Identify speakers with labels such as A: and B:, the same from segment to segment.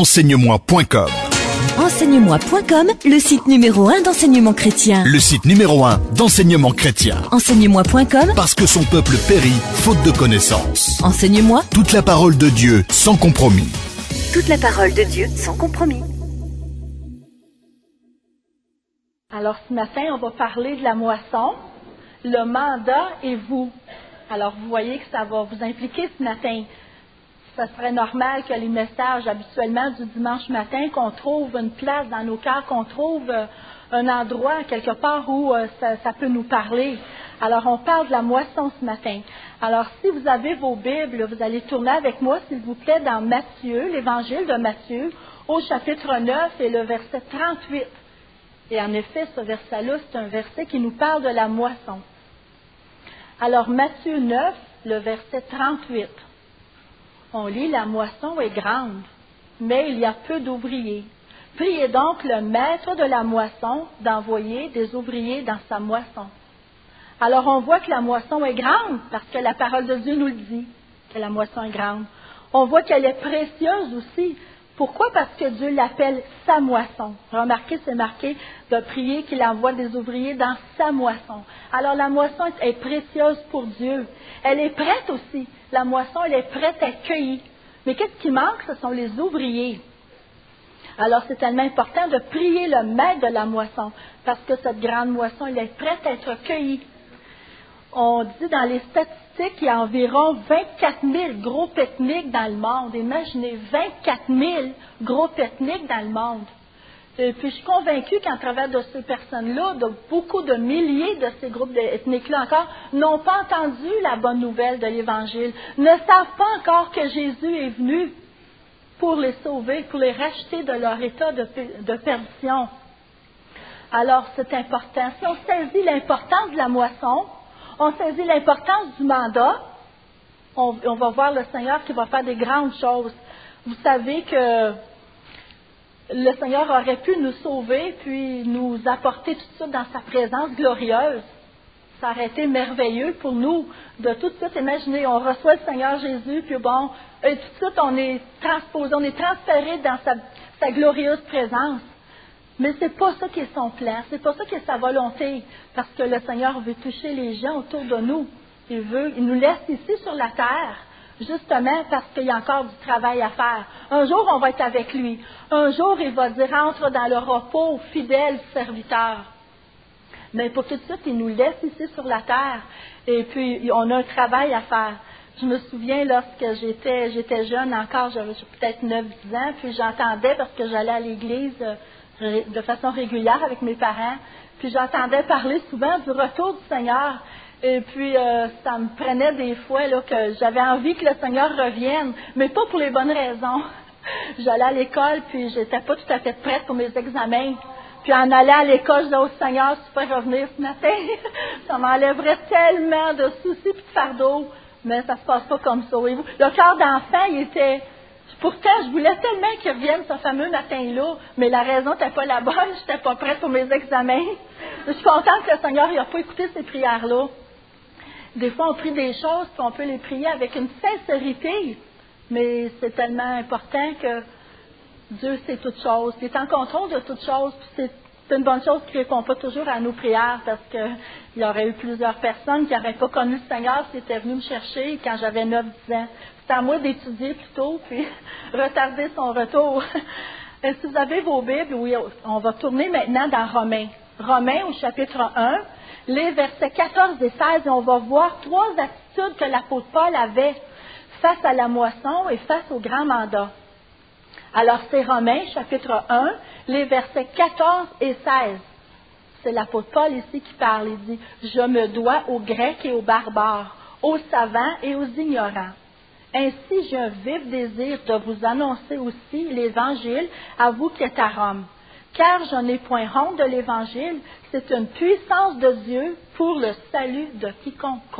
A: Enseigne-moi.com.
B: Enseigne-moi.com, le site numéro 1 d'enseignement chrétien.
A: Le site numéro 1 d'enseignement chrétien.
B: Enseigne-moi.com,
A: Parce que son peuple périt faute de connaissance.
B: Enseigne-moi.
A: Toute la parole de Dieu sans compromis.
B: Toute la parole de Dieu sans compromis.
C: Alors ce matin, on va parler de la moisson, le mandat et vous. Alors vous voyez que ça va vous impliquer ce matin. Ça serait normal que les messages habituellement du dimanche matin, qu'on trouve une place dans nos cœurs, qu'on trouve un endroit quelque part où ça peut nous parler. Alors on parle de la moisson ce matin. Alors si vous avez vos Bibles, vous allez tourner avec moi s'il vous plaît dans Matthieu, l'évangile de Matthieu, au chapitre 9 et le verset 38. Et en effet, ce verset-là, c'est un verset qui nous parle de la moisson. Alors Matthieu 9, le verset 38. On lit « La moisson est grande, mais il y a peu d'ouvriers. Priez donc le maître de la moisson d'envoyer des ouvriers dans sa moisson. » Alors on voit que la moisson est grande, parce que la parole de Dieu nous le dit, que la moisson est grande. On voit qu'elle est précieuse aussi. Pourquoi? Parce que Dieu l'appelle sa moisson. Remarquez, c'est marqué de prier qu'il envoie des ouvriers dans sa moisson. Alors la moisson est précieuse pour Dieu. Elle est prête aussi. La moisson, elle est prête à être cueillie. Mais qu'est-ce qui manque? Ce sont les ouvriers. Alors c'est tellement important de prier le maître de la moisson, parce que cette grande moisson, elle est prête à être cueillie. On dit dans les statistiques qu'il y a environ 24 000 groupes ethniques dans le monde. Imaginez, 24 000 groupes ethniques dans le monde. Et puis je suis convaincue qu'en travers de ces personnes-là, de beaucoup de milliers de ces groupes ethniques-là encore, n'ont pas entendu la bonne nouvelle de l'Évangile, ne savent pas encore que Jésus est venu pour les sauver, pour les racheter de leur état de perdition. Alors c'est important. Si on saisit l'importance de la moisson, on saisit l'importance du mandat, on va voir le Seigneur qui va faire des grandes choses. Vous savez que le Seigneur aurait pu nous sauver, puis nous apporter tout de suite dans sa présence glorieuse. Ça aurait été merveilleux pour nous de tout de suite imaginer, on reçoit le Seigneur Jésus, puis bon, et tout de suite on est transposé, on est transféré dans sa glorieuse présence. Mais c'est pas ça qui est son plan, c'est pas ça qui est sa volonté, parce que le Seigneur veut toucher les gens autour de nous. Il nous laisse ici sur la terre, justement parce qu'il y a encore du travail à faire. Un jour, on va être avec lui. Un jour, il va dire, entre dans le repos, fidèle serviteur. Mais pour tout de suite, il nous laisse ici sur la terre. Et puis, on a un travail à faire. Je me souviens, lorsque j'étais jeune encore, j'avais peut-être 9-10 ans, puis j'entendais, parce que j'allais à l'église de façon régulière avec mes parents, puis j'entendais parler souvent du retour du Seigneur. Et puis, ça me prenait des fois là, que j'avais envie que le Seigneur revienne, mais pas pour les bonnes raisons. J'allais à l'école, puis j'étais pas tout à fait prête pour mes examens. Puis en allant à l'école, je disais au Seigneur, si tu peux revenir ce matin, ça m'enlèverait tellement de soucis et de fardeaux. Mais ça se passe pas comme ça. Voyez-vous. Le cœur d'enfant, il était... Pourtant, je voulais tellement qu'il revienne ce fameux matin-là, mais la raison n'était pas la bonne, je n'étais pas prête pour mes examens. Je suis contente que le Seigneur n'a pas écouté ces prières-là. Des fois, on prie des choses, puis on peut les prier avec une sincérité, mais c'est tellement important que Dieu sait toutes choses. Il est en contrôle de toutes choses, puis c'est une bonne chose qu'il ne répond pas toujours à nos prières, parce qu'il y aurait eu plusieurs personnes qui n'auraient pas connu le Seigneur s'ils étaient venus me chercher quand j'avais 9-10 ans. C'est à moi d'étudier plutôt, puis retarder son retour. Et si vous avez vos Bibles, oui, on va tourner maintenant dans Romains. Romains au chapitre 1, les versets 14 et 16, et on va voir 3 attitudes que l'apôtre Paul avait face à la moisson et face au grand mandat. Alors c'est Romains chapitre 1, les versets 14 et 16. C'est l'apôtre Paul ici qui parle, il dit « Je me dois aux Grecs et aux barbares, aux savants et aux ignorants. Ainsi, j'ai un vif désir de vous annoncer aussi l'Évangile à vous qui êtes à Rome. Car je n'ai point honte de l'Évangile, c'est une puissance de Dieu pour le salut de quiconque croit. »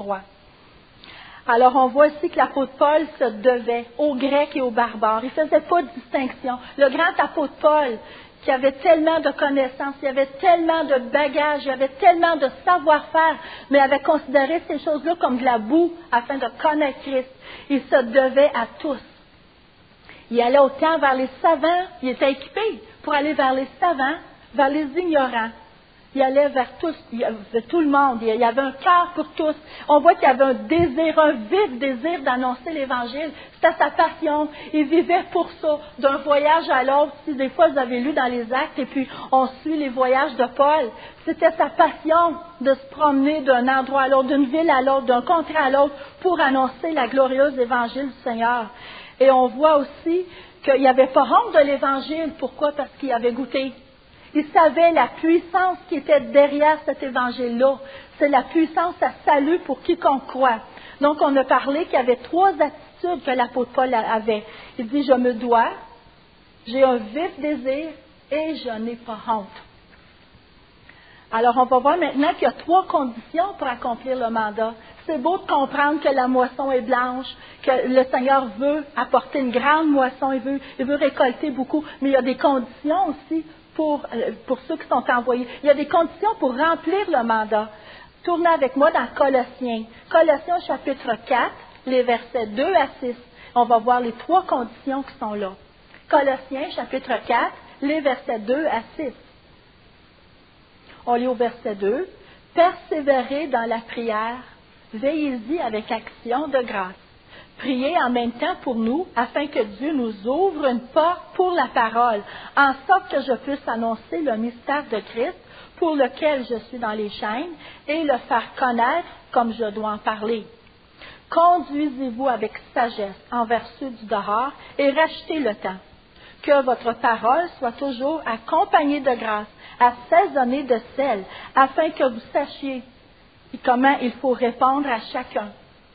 C: Alors, on voit ici que l'apôtre Paul se devait aux Grecs et aux barbares. Il ne faisait pas de distinction. Le grand apôtre Paul, qui avait tellement de connaissances, il avait tellement de bagages, il avait tellement de savoir-faire, mais avait considéré ces choses-là comme de la boue afin de connaître Christ. Il se devait à tous. Il allait au camp vers les savants. Il était équipé pour aller vers les savants, vers les ignorants. Il allait vers tous, vers tout le monde. Il y avait un cœur pour tous. On voit qu'il y avait un désir, un vif désir d'annoncer l'Évangile. C'était sa passion. Il vivait pour ça, d'un voyage à l'autre. Si des fois vous avez lu dans les Actes, et puis on suit les voyages de Paul, c'était sa passion de se promener d'un endroit à l'autre, d'une ville à l'autre, d'un contrée à l'autre, pour annoncer la glorieuse Évangile du Seigneur. Et on voit aussi qu'il n'y avait pas honte de l'Évangile. Pourquoi? Parce qu'il avait goûté. Il savait la puissance qui était derrière cet évangile-là. C'est la puissance à salut pour quiconque croit. Donc, on a parlé qu'il y avait 3 attitudes que l'apôtre Paul avait. Il dit, je me dois, j'ai un vif désir et je n'ai pas honte. Alors, on va voir maintenant qu'il y a 3 conditions pour accomplir le mandat. C'est beau de comprendre que la moisson est blanche, que le Seigneur veut apporter une grande moisson, il veut récolter beaucoup, mais il y a des conditions aussi pour ceux qui sont envoyés. Il y a des conditions pour remplir le mandat. Tournez avec moi dans Colossiens. Colossiens chapitre 4, les versets 2 à 6. On va voir les 3 conditions qui sont là. Colossiens chapitre 4, les versets 2 à 6. On lit au verset 2. Persévérez dans la prière, veillez-y avec action de grâce. Priez en même temps pour nous, afin que Dieu nous ouvre une porte pour la parole, en sorte que je puisse annoncer le mystère de Christ, pour lequel je suis dans les chaînes, et le faire connaître comme je dois en parler. Conduisez-vous avec sagesse envers ceux du dehors, et rachetez le temps. Que votre parole soit toujours accompagnée de grâce, assaisonnée de sel, afin que vous sachiez comment il faut répondre à chacun.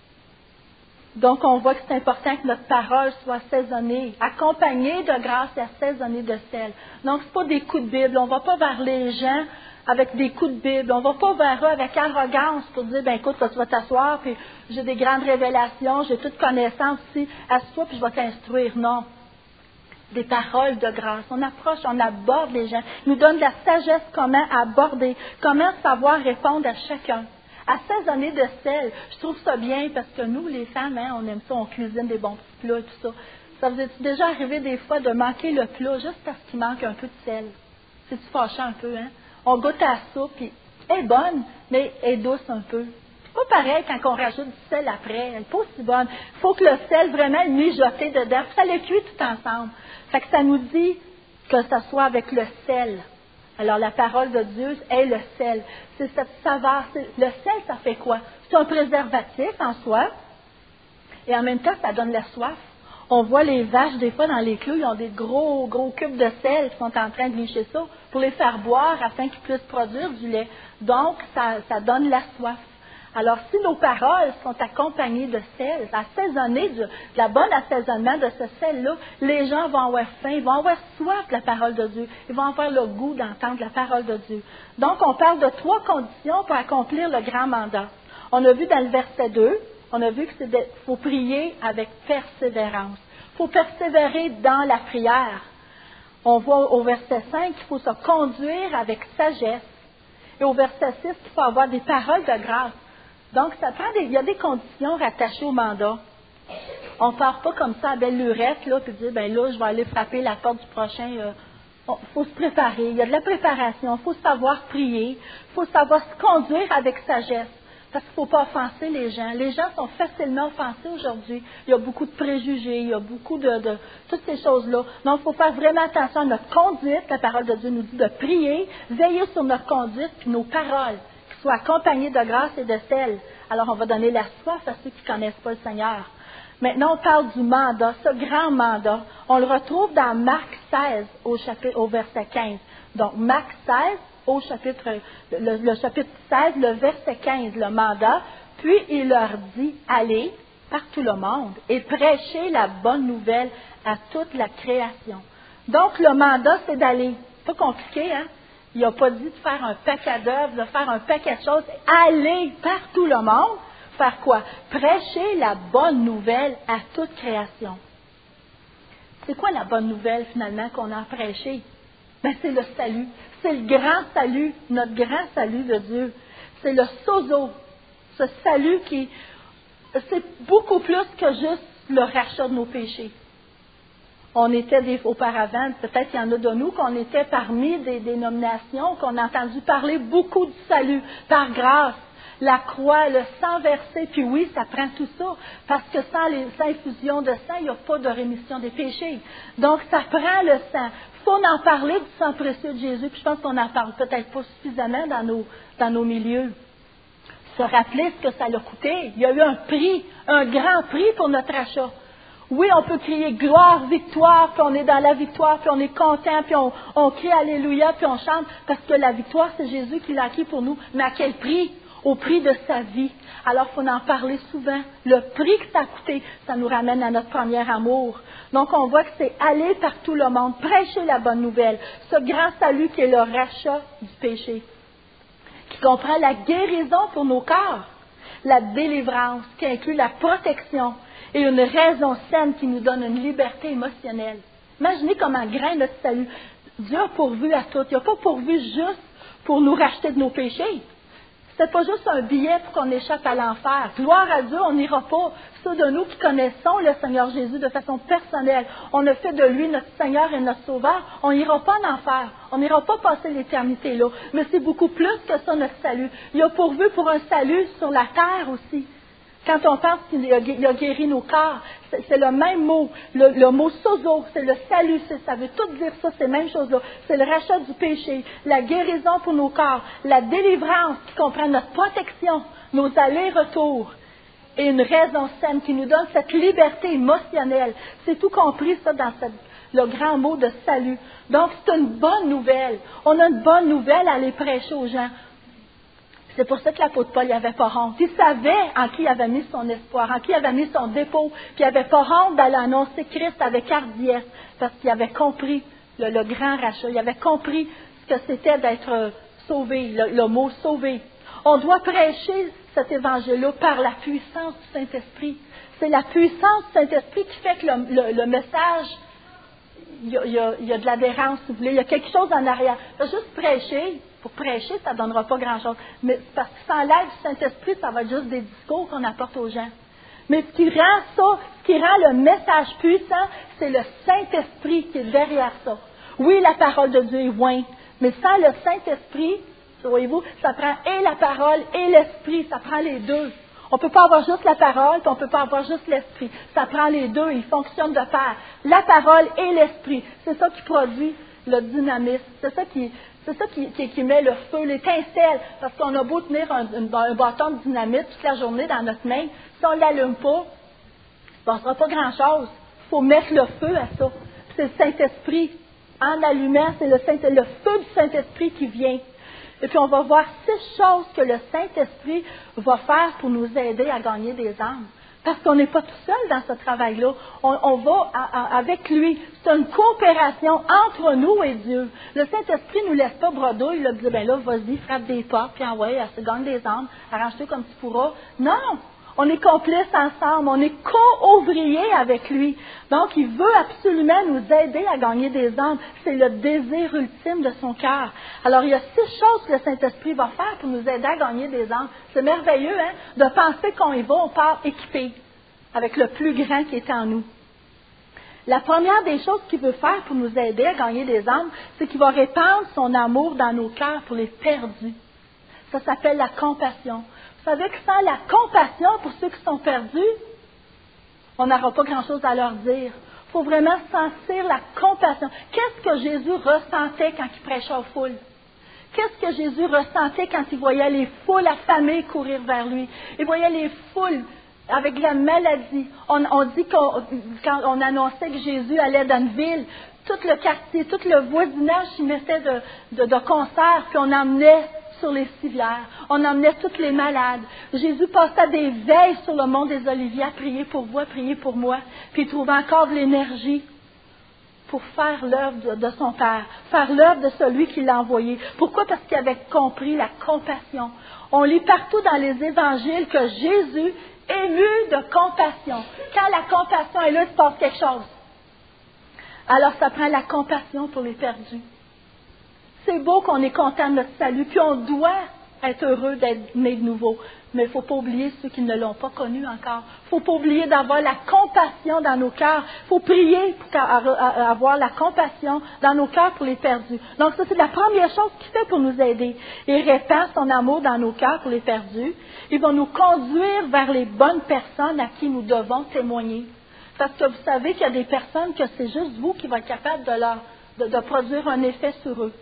C: Donc, on voit que c'est important que notre parole soit assaisonnée, accompagnée de grâce et assaisonnée de sel. Donc, ce n'est pas des coups de Bible. On ne va pas vers les gens avec des coups de Bible. On ne va pas vers eux avec arrogance pour dire, ben écoute, tu vas t'asseoir, puis j'ai des grandes révélations, j'ai toute connaissance ici, assieds-toi, puis je vais t'instruire. Non. Des paroles de grâce. On approche, on aborde les gens. Il nous donne de la sagesse comment aborder, comment savoir répondre à chacun. Assaisonner de sel. Je trouve ça bien parce que nous, les femmes, on aime ça, on cuisine des bons petits plats et tout ça. Ça vous est déjà arrivé des fois de manquer le plat juste parce qu'il manque un peu de sel? C'est-tu fâchant un peu, hein? On goûte à la soupe, puis elle est bonne, mais elle est douce un peu. C'est pas pareil quand on rajoute du sel après. Elle n'est pas aussi bonne. Il faut que le sel vraiment mijoter dedans. Ça le cuit tout ensemble. Fait que ça nous dit que ça soit avec le sel. Alors, la parole de Dieu est le sel. C'est cette saveur. Le sel, ça fait quoi? C'est un préservatif en soi. Et en même temps, ça donne la soif. On voit les vaches, des fois, dans les clous, ils ont des gros cubes de sel qui sont en train de licher ça pour les faire boire afin qu'ils puissent produire du lait. Donc, ça donne la soif. Alors, si nos paroles sont accompagnées de sel, assaisonnées, de la bonne assaisonnement de ce sel-là, les gens vont avoir faim, ils vont avoir soif de la parole de Dieu. Ils vont avoir le goût d'entendre la parole de Dieu. Donc, on parle de 3 conditions pour accomplir le grand mandat. On a vu dans le verset 2, on a vu qu'il faut prier avec persévérance. Il faut persévérer dans la prière. On voit au verset 5 qu'il faut se conduire avec sagesse. Et au verset 6, qu'il faut avoir des paroles de grâce. Donc, il y a des conditions rattachées au mandat. On ne part pas comme ça à belle lurette, là, puis dire, ben là, je vais aller frapper la porte du prochain. Il faut se préparer. Il y a de la préparation. Il faut savoir prier. Il faut savoir se conduire avec sagesse. Parce qu'il ne faut pas offenser les gens. Les gens sont facilement offensés aujourd'hui. Il y a beaucoup de préjugés, il y a beaucoup de toutes ces choses-là. Donc, il faut faire vraiment attention à notre conduite. La parole de Dieu nous dit de prier, veiller sur notre conduite, puis nos paroles, qui soient accompagnées de grâce et de sel. Alors, on va donner la soif à ceux qui ne connaissent pas le Seigneur. Maintenant, on parle du mandat, ce grand mandat. On le retrouve dans Marc 16, au verset 15. Donc, Marc 16, le chapitre 16, le verset 15, le mandat. Puis, il leur dit, allez par tout le monde et prêchez la bonne nouvelle à toute la création. Donc, le mandat, c'est d'aller. Pas compliqué, hein? Il n'a pas dit de faire un paquet d'œuvres, de faire un paquet de choses. Aller par tout le monde. Faire quoi? Prêcher la bonne nouvelle à toute création. C'est quoi la bonne nouvelle, finalement, qu'on a prêché? Ben, c'est le salut. C'est le grand salut, notre grand salut de Dieu. C'est le sozo. Ce salut c'est beaucoup plus que juste le rachat de nos péchés. On était auparavant, peut-être qu'il y en a de nous, qu'on était parmi des dénominations, qu'on a entendu parler beaucoup du salut, par grâce, la croix, le sang versé, puis oui, ça prend tout ça, parce que sans l'infusion de sang, il n'y a pas de rémission des péchés. Donc, ça prend le sang. Il faut en parler du sang précieux de Jésus, puis je pense qu'on n'en parle peut-être pas suffisamment dans nos milieux. Se rappeler ce que ça l'a coûté. Il y a eu un prix, un grand prix pour notre achat. Oui, on peut crier gloire, victoire, puis on est dans la victoire, puis on est content, puis on crie alléluia, puis on chante, parce que la victoire, c'est Jésus qui l'a acquis pour nous. Mais à quel prix? Au prix de sa vie. Alors, il faut en parler souvent. Le prix que ça a coûté, ça nous ramène à notre premier amour. Donc, on voit que c'est aller par tout le monde, prêcher la bonne nouvelle, ce grand salut qui est le rachat du péché, qui comprend la guérison pour nos corps, la délivrance, qui inclut la protection, et une raison saine qui nous donne une liberté émotionnelle. Imaginez comment grand notre salut. Dieu a pourvu à tout. Il n'a pas pourvu juste pour nous racheter de nos péchés. C'est pas juste un billet pour qu'on échappe à l'enfer. Gloire à Dieu, on n'ira pas. Ceux de nous qui connaissons le Seigneur Jésus de façon personnelle, on a fait de lui notre Seigneur et notre Sauveur, on n'ira pas en enfer. On n'ira pas passer l'éternité là. Mais c'est beaucoup plus que ça, notre salut. Il a pourvu pour un salut sur la terre aussi. Quand on pense qu'il a guéri nos corps, c'est le même mot, le mot sozo, c'est le salut, ça veut tout dire ça, c'est la même chose-là. C'est le rachat du péché, la guérison pour nos corps, la délivrance qui comprend notre protection, nos allers-retours, et une raison saine qui nous donne cette liberté émotionnelle. C'est tout compris ça dans le grand mot de salut. Donc c'est une bonne nouvelle. On a une bonne nouvelle à aller prêcher aux gens. C'est pour ça que l'apôtre Paul n'avait pas honte. Il savait en qui il avait mis son espoir, en qui il avait mis son dépôt, puis il n'avait pas honte d'aller annoncer Christ avec hardiesse, parce qu'il avait compris le grand rachat, il avait compris ce que c'était d'être sauvé, le mot sauvé. On doit prêcher cet évangile-là par la puissance du Saint-Esprit. C'est la puissance du Saint-Esprit qui fait que le message, il y a de l'adhérence, si vous voulez, il y a quelque chose en arrière. Juste prêcher. Pour prêcher, ça ne donnera pas grand-chose. Mais parce que sans l'aide du Saint-Esprit, ça va être juste des discours qu'on apporte aux gens. Mais ce qui rend le message puissant, c'est le Saint-Esprit qui est derrière ça. Oui, la parole de Dieu est loin, mais sans le Saint-Esprit, voyez-vous, ça prend et la parole et l'Esprit, ça prend les deux. On ne peut pas avoir juste la parole, puis on ne peut pas avoir juste l'Esprit. Ça prend les deux, ils fonctionnent de pair. La parole et l'Esprit, c'est ça qui produit le dynamisme, c'est ça qui met le feu, l'étincelle, parce qu'on a beau tenir un bâton de dynamite toute la journée dans notre main, si on ne l'allume pas, il ne passera pas grand-chose. Il faut mettre le feu à ça. C'est le Saint-Esprit. En allumant, c'est le feu du Saint-Esprit qui vient. Et puis on va voir 6 choses que le Saint-Esprit va faire pour nous aider à gagner des âmes. Parce qu'on n'est pas tout seul dans ce travail-là. On va avec lui. C'est une coopération entre nous et Dieu. Le Saint-Esprit ne nous laisse pas bredouille. Il dit, ben là, vas-y, frappe des portes, puis envoie, gagne des âmes, arrange-toi comme tu pourras. Non! On est complices ensemble. On est co-ouvriers avec lui. Donc, il veut absolument nous aider à gagner des âmes. C'est le désir ultime de son cœur. Alors, il y a 6 choses que le Saint-Esprit va faire pour nous aider à gagner des âmes. C'est merveilleux, hein, de penser qu'on y va, on part équipé avec le plus grand qui est en nous. La première des choses qu'il veut faire pour nous aider à gagner des âmes, c'est qu'il va répandre son amour dans nos cœurs pour les perdus. Ça s'appelle la compassion. Vous savez que sans la compassion pour ceux qui sont perdus, on n'aura pas grand-chose à leur dire. Il faut vraiment sentir la compassion. Qu'est-ce que Jésus ressentait quand il prêchait aux foules? Qu'est-ce que Jésus ressentait quand il voyait les foules affamées courir vers lui? Il voyait les foules avec la maladie. On dit quand on annonçait que Jésus allait dans une ville, tout le quartier, tout le voisinage s'y mettait de concerts, puis on emmenait sur les civières. On emmenait toutes les malades. Jésus passait des veilles sur le mont des Oliviers à prier pour vous, à prier pour moi. Puis il trouvait encore de l'énergie pour faire l'œuvre de son Père, faire l'œuvre de celui qui l'a envoyé. Pourquoi? Parce qu'il avait compris la compassion. On lit partout dans les évangiles que Jésus est ému de compassion. Quand la compassion est là, il se passe quelque chose. Alors ça prend la compassion pour les perdus. C'est beau qu'on est content de notre salut, puis on doit être heureux d'être né de nouveau. Mais il ne faut pas oublier ceux qui ne l'ont pas connu encore. Il ne faut pas oublier d'avoir la compassion dans nos cœurs. Il faut prier pour avoir la compassion dans nos cœurs pour les perdus. Donc ça, c'est la première chose qu'il fait pour nous aider. Il répand son amour dans nos cœurs pour les perdus. Il va nous conduire vers les bonnes personnes à qui nous devons témoigner. Parce que vous savez qu'il y a des personnes que c'est juste vous qui va être capable de produire un effet sur eux.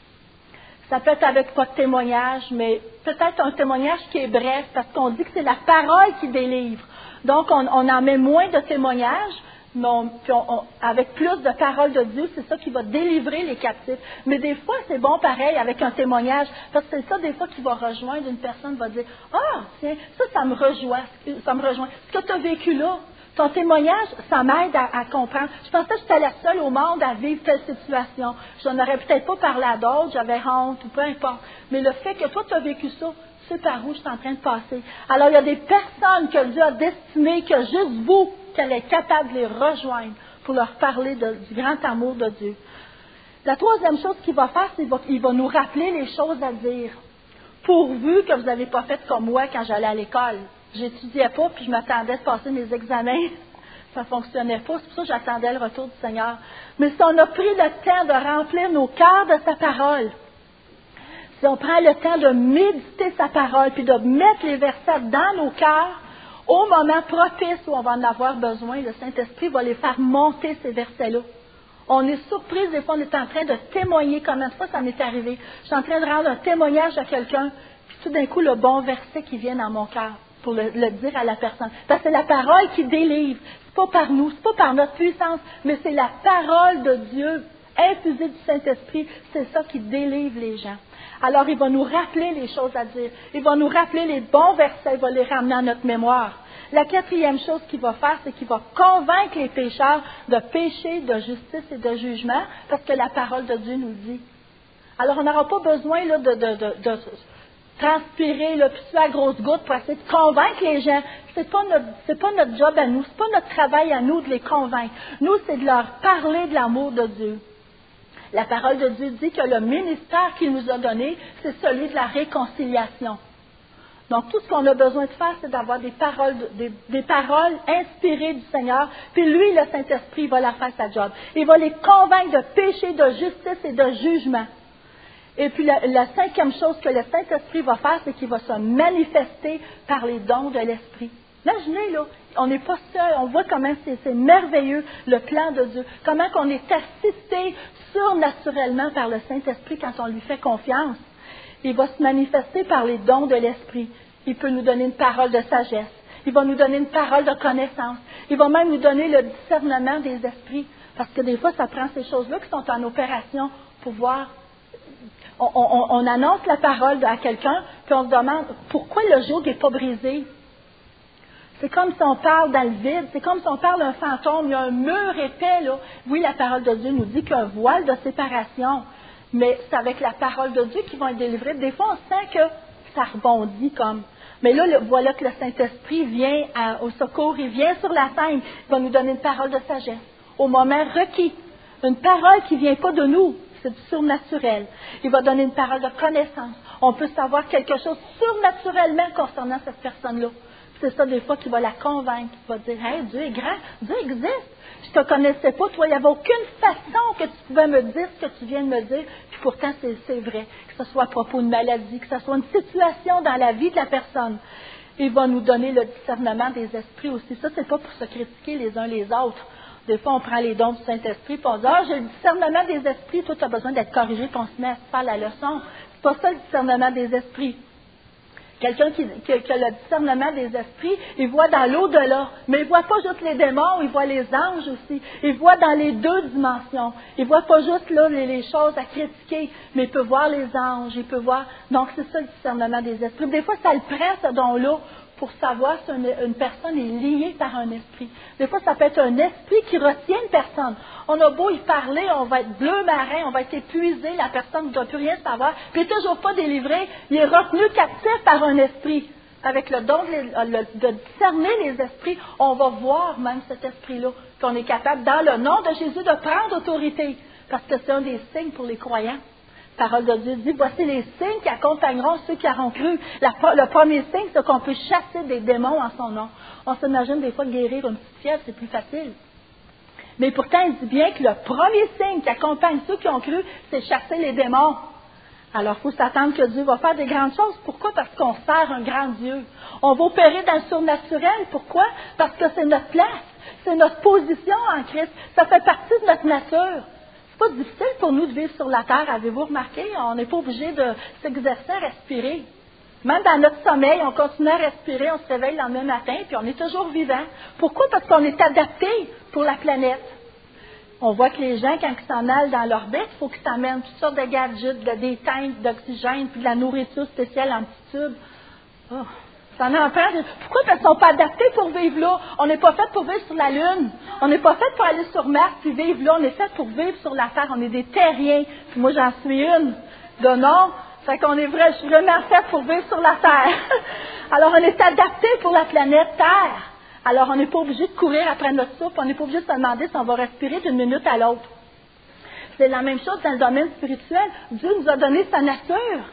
C: Ça peut être avec votre témoignage, mais peut-être un témoignage qui est bref, parce qu'on dit que c'est la parole qui délivre. Donc, on en met moins de témoignages, mais avec plus de paroles de Dieu, c'est ça qui va délivrer les captifs. Mais des fois, c'est bon pareil avec un témoignage, parce que c'est ça des fois qui va rejoindre une personne, va dire « Ah, tiens, ça me rejoint. Ce que tu as vécu là, ton témoignage, ça m'aide à comprendre. Je pensais que j'étais la seule au monde à vivre telle situation. Je n'aurais peut-être pas parlé à d'autres, j'avais honte ou peu importe. Mais le fait que toi, tu as vécu ça, tu sais par où je suis en train de passer. Alors, il y a des personnes que Dieu a destinées, que juste vous, qu'elle est capable de les rejoindre pour leur parler du grand amour de Dieu. La troisième chose qu'il va faire, c'est qu'il va nous rappeler les choses à dire. Pourvu que vous n'avez pas fait comme moi quand j'allais à l'école. J'étudiais pas, puis je m'attendais de passer mes examens. Ça fonctionnait pas, c'est pour ça que j'attendais le retour du Seigneur. Mais si on a pris le temps de remplir nos cœurs de sa parole, si on prend le temps de méditer sa parole, puis de mettre les versets dans nos cœurs, au moment propice où on va en avoir besoin, le Saint-Esprit va les faire monter, ces versets-là. On est surpris, des fois, on est en train de témoigner. Combien de fois ça m'est arrivé? Je suis en train de rendre un témoignage à quelqu'un, puis tout d'un coup, le bon verset qui vient dans mon cœur pour le dire à la personne. Parce que c'est la parole qui délivre. C'est pas par nous, c'est pas par notre puissance, mais c'est la parole de Dieu, infusée du Saint-Esprit. C'est ça qui délivre les gens. Alors, il va nous rappeler les choses à dire. Il va nous rappeler les bons versets. Il va les ramener à notre mémoire. La quatrième chose qu'il va faire, c'est qu'il va convaincre les pécheurs de péché, de justice et de jugement, parce que la parole de Dieu nous le dit. Alors, on n'aura pas besoin là, de transpirer, là, puis à grosses gouttes pour essayer de convaincre les gens. C'est pas notre job à nous, c'est pas notre travail à nous de les convaincre. Nous, c'est de leur parler de l'amour de Dieu. La parole de Dieu dit que le ministère qu'il nous a donné, c'est celui de la réconciliation. Donc, tout ce qu'on a besoin de faire, c'est d'avoir des paroles inspirées du Seigneur, puis lui, le Saint-Esprit, va la faire sa job. Il va les convaincre de péché, de justice et de jugement. Et puis, la cinquième chose que le Saint-Esprit va faire, c'est qu'il va se manifester par les dons de l'Esprit. Imaginez, là, on n'est pas seul, on voit comment c'est merveilleux, le plan de Dieu, comment on est assisté surnaturellement par le Saint-Esprit quand on lui fait confiance. Il va se manifester par les dons de l'Esprit. Il peut nous donner une parole de sagesse. Il va nous donner une parole de connaissance. Il va même nous donner le discernement des esprits. Parce que des fois, ça prend ces choses-là qui sont en opération pour voir. On annonce la parole à quelqu'un, puis on se demande pourquoi le joug n'est pas brisé. C'est comme si on parle dans le vide, c'est comme si on parle d'un fantôme, il y a un mur épais, là. Oui, la parole de Dieu nous dit qu'il y a un voile de séparation, mais c'est avec la parole de Dieu qu'ils vont être délivrés. Des fois, on sent que ça rebondit comme. Mais là, voilà que le Saint-Esprit vient au secours, il vient sur la scène, il va nous donner une parole de sagesse, au moment requis. Une parole qui ne vient pas de nous, c'est du surnaturel. Il va donner une parole de connaissance. On peut savoir quelque chose surnaturellement concernant cette personne-là. C'est ça, des fois, qui va la convaincre. Il va dire, « Hey, Dieu est grand, Dieu existe. Je ne te connaissais pas, toi, il n'y avait aucune façon que tu pouvais me dire ce que tu viens de me dire. Puis pourtant, c'est vrai. Que ce soit à propos d'une maladie, que ce soit une situation dans la vie de la personne. Il va nous donner le discernement des esprits aussi. Ça, c'est pas pour se critiquer les uns les autres. Des fois, on prend les dons du Saint-Esprit, puis on dit, « Ah, j'ai le discernement des esprits, toi, tu as besoin d'être corrigé, puis on se met à faire la leçon. » C'est pas ça, le discernement des esprits. Quelqu'un qui a le discernement des esprits, il voit dans l'au-delà. Mais il ne voit pas juste les démons, il voit les anges aussi. Il voit dans les deux dimensions. Il ne voit pas juste là, les choses à critiquer, mais il peut voir les anges, il peut voir. Donc, c'est ça le discernement des esprits. Des fois, ça le prend, ce don-là, pour savoir si une personne est liée par un esprit. Des fois, ça peut être un esprit qui retient une personne. On a beau y parler, on va être bleu marin, on va être épuisé, la personne ne doit plus rien savoir, puis il n'est toujours pas délivré, il est retenu captif par un esprit. Avec le don de discerner les esprits, on va voir même cet esprit-là, qu'on est capable, dans le nom de Jésus, de prendre autorité, parce que c'est un des signes pour les croyants. parole de Dieu dit, voici les signes qui accompagneront ceux qui auront cru. Le premier signe, c'est qu'on peut chasser des démons en son nom. On s'imagine des fois guérir une petite fièvre, c'est plus facile. Mais pourtant, il dit bien que le premier signe qui accompagne ceux qui ont cru, c'est chasser les démons. Alors, il faut s'attendre que Dieu va faire des grandes choses. Pourquoi? Parce qu'on sert un grand Dieu. On va opérer dans le surnaturel. Pourquoi? Parce que c'est notre place. C'est notre position en Christ. Ça fait partie de notre nature. C'est pas difficile pour nous de vivre sur la terre. Avez-vous remarqué? On n'est pas obligé de s'exercer à respirer. Même dans notre sommeil, on continue à respirer, on se réveille le lendemain matin, puis on est toujours vivant. Pourquoi? Parce qu'on est adapté pour la planète. On voit que les gens, quand ils s'en allent dans leur bête, il faut qu'ils s'amènent toutes sortes de gadgets, des tanks d'oxygène, puis de la nourriture spéciale en petits tubes. Oh, ça en prend. Pourquoi? Parce qu'ils ne sont pas adaptés pour vivre là. On n'est pas fait pour vivre sur la Lune. On n'est pas fait pour aller sur Mars puis vivre là. On est fait pour vivre sur la Terre. On est des terriens. Puis moi, j'en suis une de nom. Fait qu'on est je suis vraiment fait pour vivre sur la Terre. Alors, on est adapté pour la planète Terre. Alors, on n'est pas obligé de courir après notre souffle. On n'est pas obligé de se demander si on va respirer d'une minute à l'autre. C'est la même chose dans le domaine spirituel. Dieu nous a donné sa nature.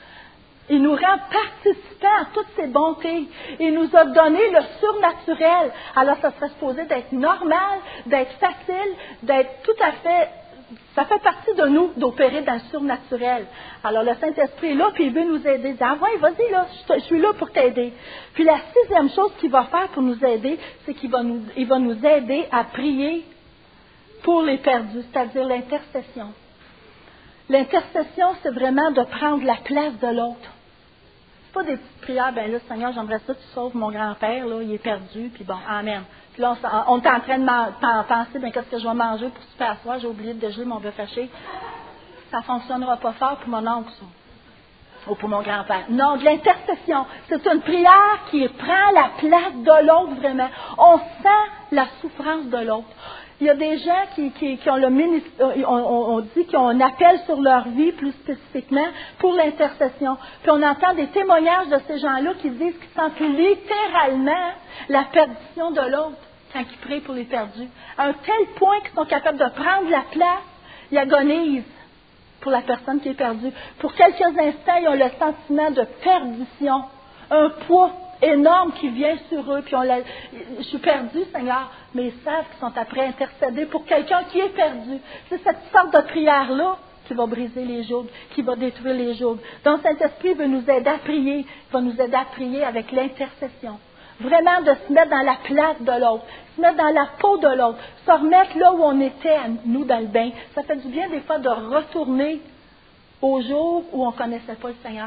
C: Il nous rend participants à toutes ses bontés. Il nous a donné le surnaturel. Alors, ça serait supposé d'être normal, d'être facile, d'être tout à fait... Ça fait partie de nous d'opérer dans le surnaturel. Alors, le Saint-Esprit est là, puis il veut nous aider. Il dit, ah ouais, vas-y, là, je suis là pour t'aider. Puis la sixième chose qu'il va faire pour nous aider, c'est qu'il va nous aider à prier pour les perdus, c'est-à-dire l'intercession. L'intercession, c'est vraiment de prendre la place de l'autre. C'est pas des petites prières, ben là, Seigneur, j'aimerais ça que tu sauves mon grand-père, là, il est perdu, puis bon, amen. Puis là, on est en train de penser, bien, qu'est-ce que je vais manger pour souper à soir? J'ai oublié de déjeuner mon bœuf haché. Ça ne fonctionnera pas fort pour mon oncle, ça. Ou pour mon grand-père. Non, de l'intercession. C'est une prière qui prend la place de l'autre, vraiment. On sent la souffrance de l'autre. Il y a des gens qui ont le ministère, on dit qu'ils ont un appel sur leur vie, plus spécifiquement, pour l'intercession. Puis on entend des témoignages de ces gens-là qui disent qu'ils sentent littéralement la perdition de l'autre quand ils prient pour les perdus. À un tel point qu'ils sont capables de prendre la place, ils agonisent pour la personne qui est perdue. Pour quelques instants, ils ont le sentiment de perdition, un poids énorme qui vient sur eux, puis je suis perdu, Seigneur, mais ils savent qu'ils sont après intercéder pour quelqu'un qui est perdu. C'est cette sorte de prière-là qui va briser les jougs, qui va détruire les jougs. Donc, Saint-Esprit veut nous aider à prier, il va nous aider à prier avec l'intercession. Vraiment de se mettre dans la place de l'autre, se mettre dans la peau de l'autre, se remettre là où on était, nous, dans le bain. Ça fait du bien des fois de retourner au jour où on ne connaissait pas le Seigneur.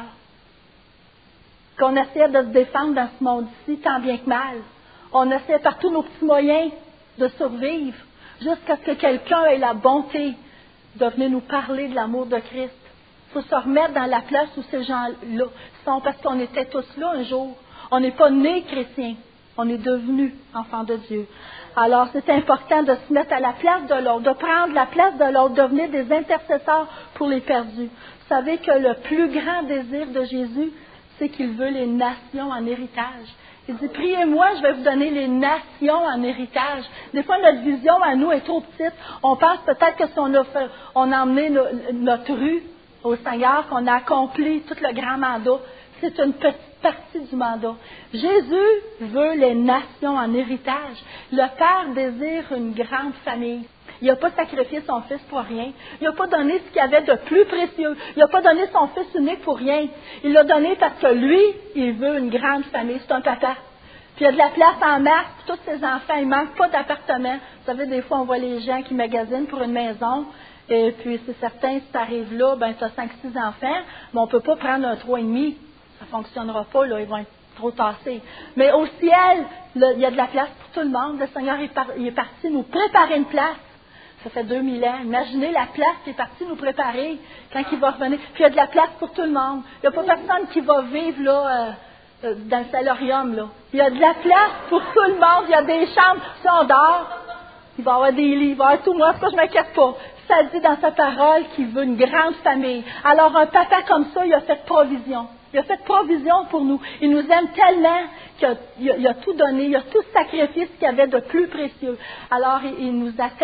C: Qu'on essayait de se défendre dans ce monde-ci, tant bien que mal. On essayait par tous nos petits moyens de survivre, jusqu'à ce que quelqu'un ait la bonté de venir nous parler de l'amour de Christ. Il faut se remettre dans la place où ces gens-là sont, parce qu'on était tous là un jour. On n'est pas nés chrétiens, on est devenus enfants de Dieu. Alors, c'est important de se mettre à la place de l'autre, de prendre la place de l'autre, de devenir des intercesseurs pour les perdus. Vous savez que le plus grand désir de Jésus, c'est qu'il veut les nations en héritage. Il dit, priez-moi, je vais vous donner les nations en héritage. Des fois, notre vision à nous est trop petite. On pense peut-être que si on a emmené notre rue au Seigneur, qu'on a accompli tout le grand mandat. C'est une petite partie du mandat. Jésus veut les nations en héritage. Le Père désire une grande famille. Il n'a pas sacrifié son Fils pour rien. Il n'a pas donné ce qu'il avait de plus précieux. Il n'a pas donné son Fils unique pour rien. Il l'a donné parce que lui, il veut une grande famille. C'est un papa. Puis il y a de la place en masse pour tous ses enfants. Il ne manque pas d'appartement. Vous savez, des fois, on voit les gens qui magasinent pour une maison. Et puis, c'est certain, si tu arrives là, ben, tu as 5-6 enfants, mais on ne peut pas prendre un 3,5. Ça ne fonctionnera pas, là. Ils vont être trop tassés. Mais au ciel, là, il y a de la place pour tout le monde. Le Seigneur il est parti nous préparer une place. Ça fait 2000 ans. Imaginez la place qui est partie nous préparer quand il va revenir. Puis il y a de la place pour tout le monde. Il n'y a pas personne qui va vivre là, dans le salarium. Là. Il y a de la place pour tout le monde. Il y a des chambres. Si on dort, il va y avoir des lits, il va y avoir tout. Moi, ça, je ne m'inquiète pas. Ça dit dans sa parole qu'il veut une grande famille. Alors, un papa comme ça, il a fait provision. Il a fait provision pour nous. Il nous aime tellement qu'il a tout donné, il a tout sacrifié ce qu'il y avait de plus précieux. Alors, il nous attend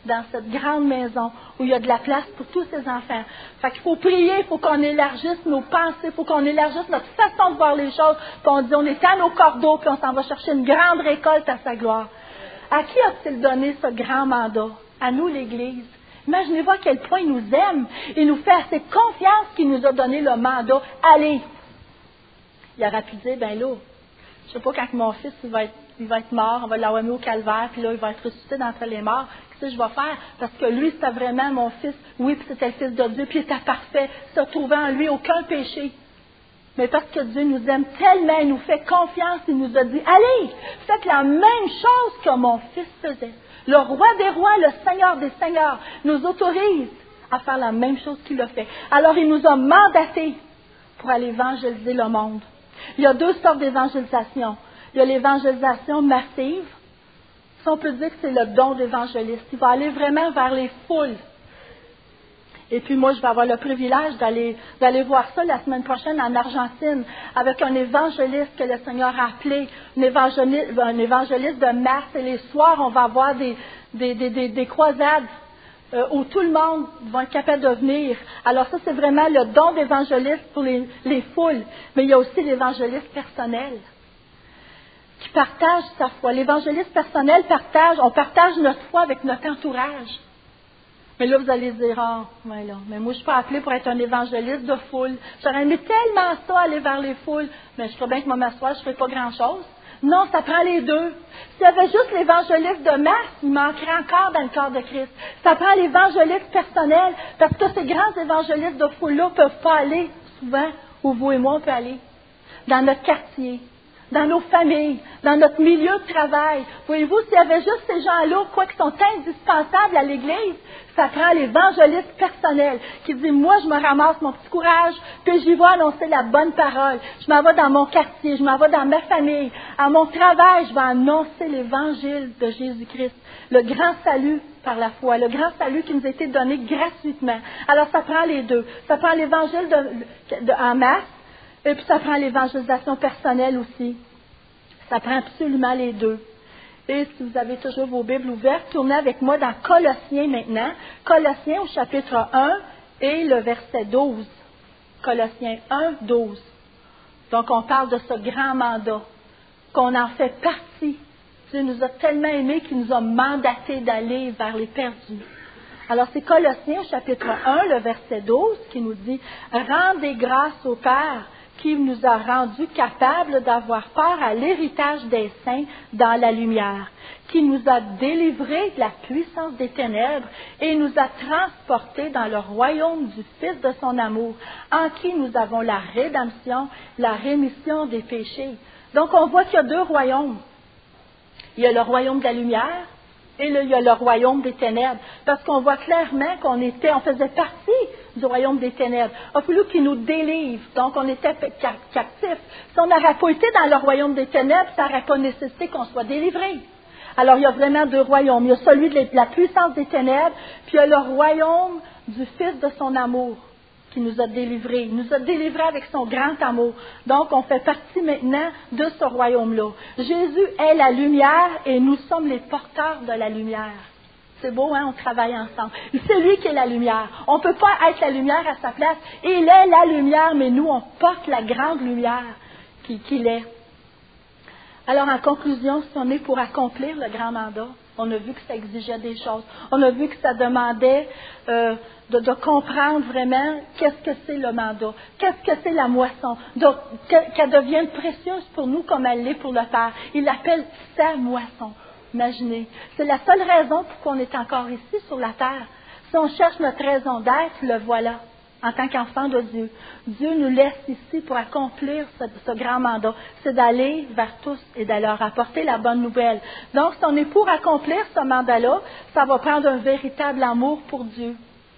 C: dans cette grande maison où il y a de la place pour tous ces enfants. Fait qu'il faut prier, il faut qu'on élargisse nos pensées, il faut qu'on élargisse notre façon de voir les choses. Puis on dit, on est à nos cordeaux, puis on s'en va chercher une grande récolte à sa gloire. À qui a-t-il donné ce grand mandat? À nous, l'Église. Imaginez-vous à quel point il nous aime. Il nous fait assez confiance qu'il nous a donné le mandat. Allez! Il aurait pu dire, ben là, je sais pas quand mon fils il va être mort, on va l'avoir mis au calvaire, puis là, il va être ressuscité d'entre les morts. Qu'est-ce que je vais faire? Parce que lui, c'était vraiment mon fils. Oui, puis c'était le Fils de Dieu, puis il était parfait. Il se trouvait en lui aucun péché. Mais parce que Dieu nous aime tellement, il nous fait confiance, il nous a dit, allez, faites la même chose que mon fils faisait. Le roi des rois, le Seigneur des seigneurs, nous autorise à faire la même chose qu'il a fait. Alors, il nous a mandatés pour aller évangéliser le monde. Il y a deux sortes d'évangélisation. Il y a l'évangélisation massive. Ça, on peut dire que c'est le don d'évangéliste. Il va aller vraiment vers les foules. Et puis moi, je vais avoir le privilège d'aller voir ça la semaine prochaine en Argentine avec un évangéliste que le Seigneur a appelé, un évangéliste de masse. Et les soirs, on va avoir des croisades où tout le monde va être capable de venir. Alors ça, c'est vraiment le don d'évangéliste pour les foules. Mais il y a aussi l'évangéliste personnel qui partage sa foi. L'évangéliste personnel on partage notre foi avec notre entourage. Mais là, vous allez dire, mais moi, je ne suis pas appelée pour être un évangéliste de foule. J'aurais aimé tellement ça, aller vers les foules. Mais je ferais bien que moi m'asseoir, je ne ferais pas grand-chose. Non, ça prend les deux. S'il y avait juste l'évangéliste de masse, il manquerait encore dans le corps de Christ. Ça prend l'évangéliste personnel, parce que ces grands évangélistes de foule-là ne peuvent pas aller souvent où vous et moi, on peut aller. Dans notre quartier, dans nos familles, dans notre milieu de travail. Voyez-vous, s'il y avait juste ces gens-là, quoi, qui sont indispensables à l'Église, ça prend l'évangéliste personnel qui dit, moi, je me ramasse mon petit courage, puis j'y vais annoncer la bonne parole. Je m'en vais dans mon quartier, je m'en vais dans ma famille. À mon travail, je vais annoncer l'évangile de Jésus-Christ. Le grand salut par la foi, le grand salut qui nous a été donné gratuitement. Alors, ça prend les deux. Ça prend l'évangile en masse, et puis ça prend l'évangélisation personnelle aussi. Ça prend absolument les deux. Et si vous avez toujours vos Bibles ouvertes, tournez avec moi dans Colossiens maintenant. Colossiens au chapitre 1 et le verset 12. Colossiens 1, 12. Donc on parle de ce grand mandat, qu'on en fait partie. Dieu nous a tellement aimés qu'il nous a mandatés d'aller vers les perdus. Alors c'est Colossiens au chapitre 1, le verset 12, qui nous dit « Rendez grâce au Père » qui nous a rendus capables d'avoir part à l'héritage des saints dans la lumière, qui nous a délivrés de la puissance des ténèbres et nous a transportés dans le royaume du Fils de son amour, en qui nous avons la rédemption, la rémission des péchés. Donc on voit qu'il y a deux royaumes. Il y a le royaume de la lumière, et là, il y a le royaume des ténèbres. Parce qu'on voit clairement on faisait partie du royaume des ténèbres. Il a fallu qu'il nous délivre. Donc, on était captifs. Si on n'aurait pas été dans le royaume des ténèbres, ça n'aurait pas nécessité qu'on soit délivré. Alors, il y a vraiment deux royaumes. Il y a celui de la puissance des ténèbres, puis il y a le royaume du Fils de son amour qui nous a délivrés. Il nous a délivrés avec son grand amour. Donc, on fait partie maintenant de ce royaume-là. Jésus est la lumière et nous sommes les porteurs de la lumière. C'est beau, hein? On travaille ensemble. C'est lui qui est la lumière. On ne peut pas être la lumière à sa place. Il est la lumière, mais nous, on porte la grande lumière qu'il est. Alors, en conclusion, si on est pour accomplir le grand mandat, on a vu que ça exigeait des choses. On a vu que ça demandait de comprendre vraiment qu'est-ce que c'est le mandat, qu'est-ce que c'est la moisson, qu'elle devienne précieuse pour nous comme elle l'est pour le Père. Il l'appelle sa moisson. Imaginez. C'est la seule raison pour qu'on est encore ici sur la terre. Si on cherche notre raison d'être, le voilà, en tant qu'enfant de Dieu. Dieu nous laisse ici pour accomplir ce grand mandat. C'est d'aller vers tous et de leur apporter la bonne nouvelle. Donc, si on est pour accomplir ce mandat-là, ça va prendre un véritable amour pour Dieu.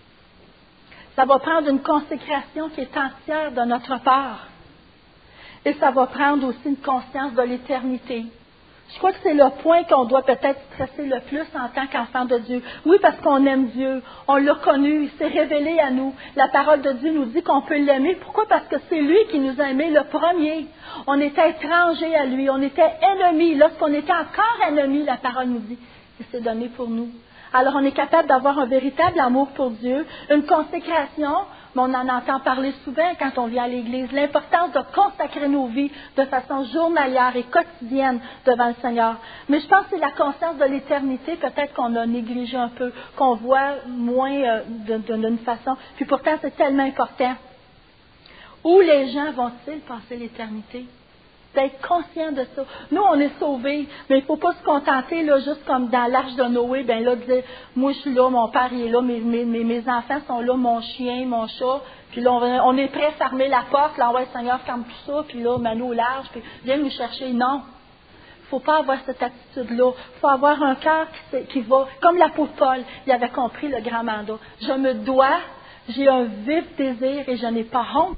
C: Ça va prendre une consécration qui est entière de notre part. Et ça va prendre aussi une conscience de l'éternité. Je crois que c'est le point qu'on doit peut-être stresser le plus en tant qu'enfant de Dieu. Oui, parce qu'on aime Dieu, on l'a connu, il s'est révélé à nous. La parole de Dieu nous dit qu'on peut l'aimer. Pourquoi? Parce que c'est lui qui nous a aimés le premier. On était étrangers à lui, on était ennemis. Lorsqu'on était encore ennemis, la parole nous dit qu'il s'est donné pour nous. Alors, on est capable d'avoir un véritable amour pour Dieu, une consécration, mais on en entend parler souvent quand on vient à l'Église, l'importance de consacrer nos vies de façon journalière et quotidienne devant le Seigneur. Mais je pense que c'est la conscience de l'éternité, peut-être qu'on a négligé un peu, qu'on voit moins d'une façon, puis pourtant c'est tellement important. Où les gens vont-ils passer l'éternité? D'être conscient de ça. Nous, on est sauvés, mais il ne faut pas se contenter, là, juste comme dans l'arche de Noé, ben là, de dire, moi, je suis là, mon père, il est là, mes enfants sont là, mon chien, mon chat, puis là, on est prêt à fermer la porte, là, ouais, Seigneur, ferme tout ça, puis là, mets-nous au large, puis viens nous chercher. Non. Il ne faut pas avoir cette attitude-là. Il faut avoir un cœur qui va, comme l'apôtre Paul, il avait compris le grand mandat. Je me dois, j'ai un vif désir et je n'ai pas honte.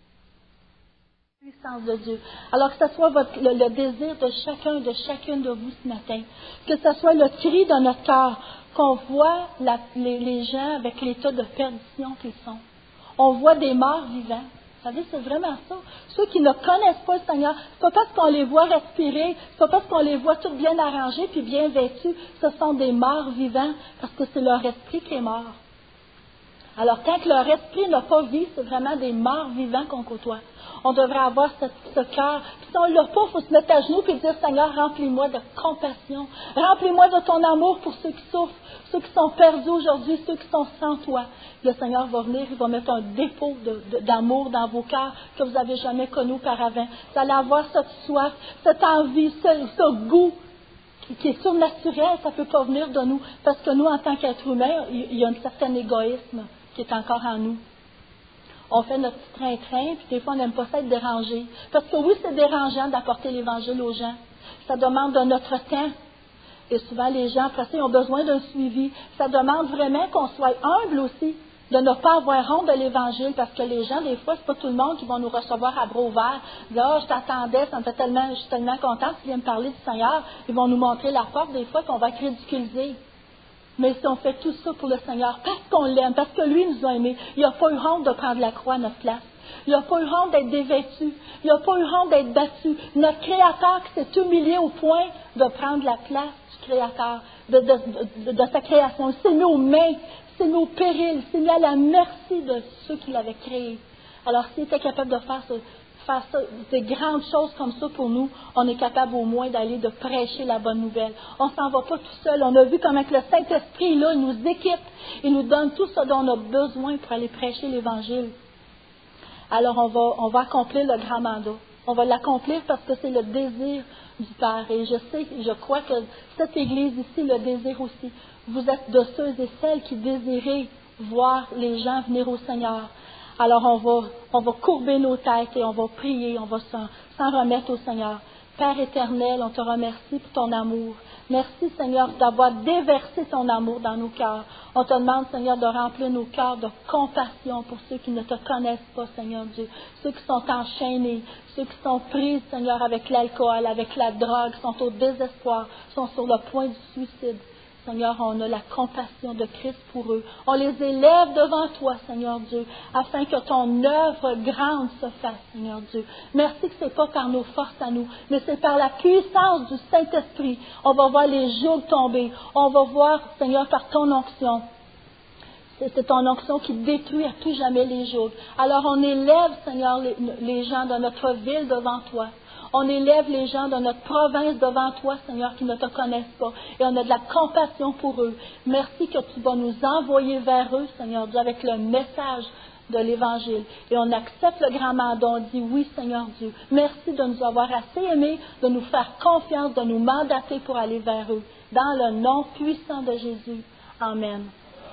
C: Puissance de Dieu. Alors que ce soit le désir de chacun, de chacune de vous ce matin, que ce soit le cri de notre cœur, qu'on voit les gens avec l'état de perdition qu'ils sont. On voit des morts vivants. Vous savez, c'est vraiment ça. Ceux qui ne connaissent pas le Seigneur, c'est pas parce qu'on les voit respirer, c'est pas parce qu'on les voit toutes bien arrangés puis bien vêtus, ce sont des morts vivants parce que c'est leur esprit qui est mort. Alors, tant que leur esprit n'a pas vie, c'est vraiment des morts vivants qu'on côtoie. On devrait avoir ce cœur. Puis si on ne l'a pas, il faut se mettre à genoux et dire, Seigneur, remplis-moi de compassion. Remplis-moi de ton amour pour ceux qui souffrent, ceux qui sont perdus aujourd'hui, ceux qui sont sans toi. Le Seigneur va venir, il va mettre un dépôt d'amour dans vos cœurs que vous n'avez jamais connu auparavant. Vous allez avoir cette soif, cette envie, ce goût qui est surnaturel. Ça ne peut pas venir de nous. Parce que nous, en tant qu'êtres humains, il y a un certain égoïsme qui est encore en nous. On fait notre petit train-train, puis des fois, on n'aime pas ça être dérangé. Parce que oui, c'est dérangeant d'apporter l'Évangile aux gens. Ça demande de notre temps. Et souvent, les gens, après ça, ils ont besoin d'un suivi. Ça demande vraiment qu'on soit humble aussi, de ne pas avoir honte de l'Évangile, parce que les gens, des fois, c'est pas tout le monde qui va nous recevoir à bras ouverts. Là, je t'attendais, je suis tellement contente que tu viens me parler du Seigneur. Ils vont nous montrer la porte, des fois, qu'on va être ridiculisés. Mais si on fait tout ça pour le Seigneur, parce qu'on l'aime, parce que lui nous a aimés, il n'a pas eu honte de prendre la croix à notre place. Il n'a pas eu honte d'être dévêtu. Il n'a pas eu honte d'être battu. Notre Créateur qui s'est humilié au point de prendre la place du Créateur, de sa création. Il s'est mis aux mains, il s'est mis au péril, il s'est mis à la merci de ceux qui l'avaient créé. Alors, s'il était capable de faire des grandes choses comme ça pour nous, on est capable au moins d'aller de prêcher la bonne nouvelle. On ne s'en va pas tout seul. On a vu comment le Saint-Esprit, là, il nous équipe. Il nous donne tout ce dont on a besoin pour aller prêcher l'Évangile. Alors, on va accomplir le grand mandat. On va l'accomplir parce que c'est le désir du Père. Et je crois que cette Église ici le désire aussi. Vous êtes de ceux et celles qui désirez voir les gens venir au Seigneur. Alors, on va courber nos têtes et on va prier, on va s'en remettre au Seigneur. Père éternel, on te remercie pour ton amour. Merci, Seigneur, d'avoir déversé ton amour dans nos cœurs. On te demande, Seigneur, de remplir nos cœurs de compassion pour ceux qui ne te connaissent pas, Seigneur Dieu. Ceux qui sont enchaînés, ceux qui sont pris, Seigneur, avec l'alcool, avec la drogue, sont au désespoir, sont sur le point du suicide. Seigneur, on a la compassion de Christ pour eux. On les élève devant toi, Seigneur Dieu, afin que ton œuvre grande se fasse, Seigneur Dieu. Merci que ce n'est pas par nos forces à nous, mais c'est par la puissance du Saint-Esprit. On va voir les jours tomber. On va voir, Seigneur, par ton onction. C'est ton onction qui détruit à tout jamais les jours. Alors on élève, Seigneur, les gens de notre ville devant toi. On élève les gens de notre province devant toi, Seigneur, qui ne te connaissent pas. Et on a de la compassion pour eux. Merci que tu vas nous envoyer vers eux, Seigneur Dieu, avec le message de l'Évangile. Et on accepte le grand mandat. On dit oui, Seigneur Dieu. Merci de nous avoir assez aimés, de nous faire confiance, de nous mandater pour aller vers eux. Dans le nom puissant de Jésus. Amen.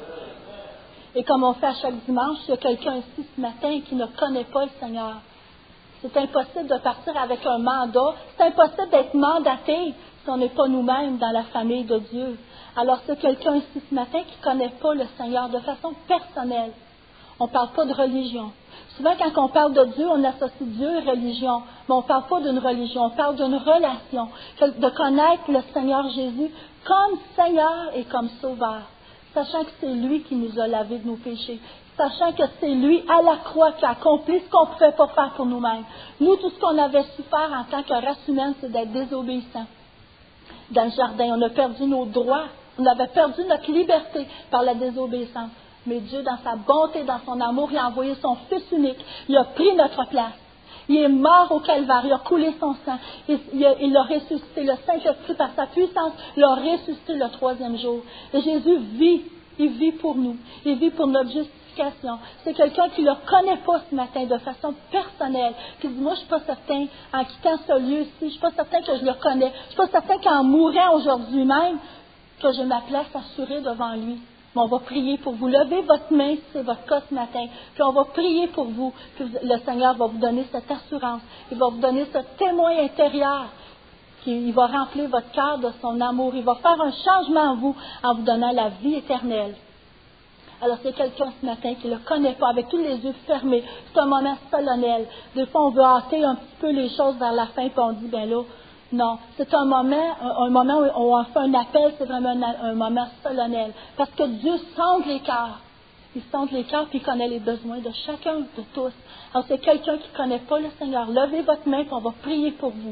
C: Et comme on fait à chaque dimanche, il y a quelqu'un ici ce matin qui ne connaît pas le Seigneur. C'est impossible de partir avec un mandat. C'est impossible d'être mandaté si on n'est pas nous-mêmes dans la famille de Dieu. Alors, c'est quelqu'un ici ce matin qui ne connaît pas le Seigneur de façon personnelle. On ne parle pas de religion. Souvent, quand on parle de Dieu, on associe Dieu et religion. Mais on ne parle pas d'une religion, on parle d'une relation. De connaître le Seigneur Jésus comme Seigneur et comme Sauveur. Sachant que c'est lui qui nous a lavé de nos péchés. Sachant que c'est lui, à la croix, qui a accompli ce qu'on ne pouvait pas faire pour nous-mêmes. Nous, tout ce qu'on avait su faire en tant que race humaine, c'est d'être désobéissants. Dans le jardin, on a perdu nos droits On avait perdu notre liberté par la désobéissance. Mais Dieu, dans sa bonté, dans son amour, il a envoyé son Fils unique. Il a pris notre place. Il est mort au calvaire, il a coulé son sang. Il l'a ressuscité. Le Saint-Esprit, par sa puissance, l'a ressuscité le 3e jour. Et Jésus vit. Il vit pour nous. Il vit pour notre justification. C'est quelqu'un qui ne le connaît pas ce matin de façon personnelle. Qui dit, moi, je ne suis pas certain, en quittant ce lieu-ci, je ne suis pas certain que je le connais. Je ne suis pas certain qu'en mourant aujourd'hui même, que j'ai ma place assurée devant lui. Mais on va prier pour vous. Levez votre main si c'est votre cas ce matin. Puis on va prier pour vous. Puis le Seigneur va vous donner cette assurance. Il va vous donner ce témoin intérieur. Il va remplir votre cœur de son amour. Il va faire un changement en vous donnant la vie éternelle. Alors, c'est quelqu'un ce matin qui ne le connaît pas, avec tous les yeux fermés. C'est un moment solennel. Des fois, on veut hâter un petit peu les choses vers la fin, puis on dit, ben là, non. C'est un moment où on fait un appel, c'est vraiment un moment solennel. Parce que Dieu sonde les cœurs. Il sonde les cœurs, puis il connaît les besoins de chacun, de tous. Alors, c'est quelqu'un qui ne connaît pas le Seigneur. Levez votre main, puis on va prier pour vous.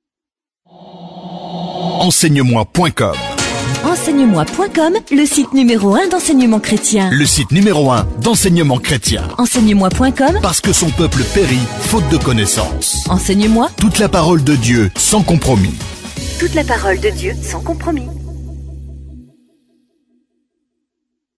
A: Enseignemoi.com.
B: Enseignemoi.com, le site numéro 1 d'enseignement chrétien.
A: Le site numéro 1 d'enseignement chrétien.
B: Enseignemoi.com,
A: Parce que son peuple périt, faute de connaissance.
B: Enseigne-moi
A: Toute la parole de Dieu, sans compromis.
B: toute la parole de Dieu sans compromis.